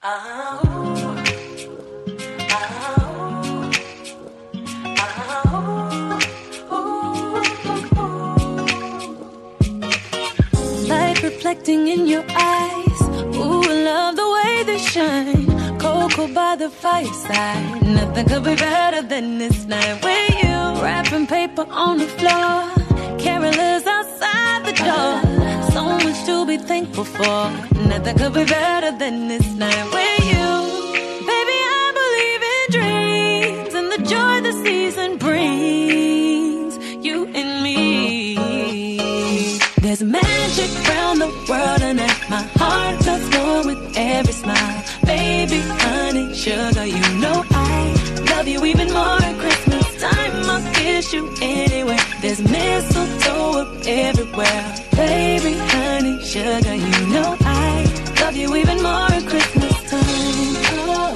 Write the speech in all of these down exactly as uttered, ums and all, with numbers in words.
Light reflecting in your eyes. Ooh, I love the way they shine. Cocoa by the fireside. Nothing could be better than this night with you. Wrapping paper on the floor. Carolers outside the door. So much to be thankful for. Nothing could be better than this night with you. Baby, I believe in dreams and the joy the season brings. You and me. There's magic around the world and at my heart does more with every smile. Baby, honey, sugar, you know I love you even more at Christmas time. I'll kiss you anywhere. There's mistletoe up everywhere. Baby, honey, sugar, you know I love you even more at Christmas time. Oh,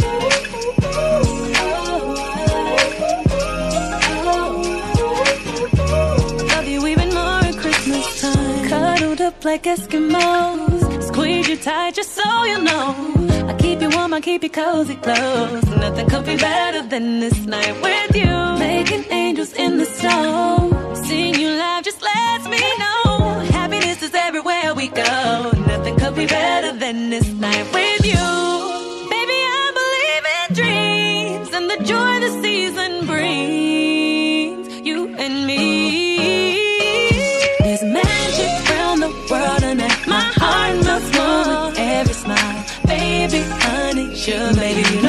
love you even more at Christmas time. Cuddled up like Eskimos. Squeeze you tight just so you know. I keep you warm, I keep you cozy close. Nothing could be better than this night with you. Making angels in the snow. Seeing you live just lets me know. Happiness is everywhere we go. Nothing could be better than this night with you. Baby, I believe in dreams and the joy the season brings. You and me. There's magic around the world and at my heart melts more with every smile. Baby, honey, sugar, baby, you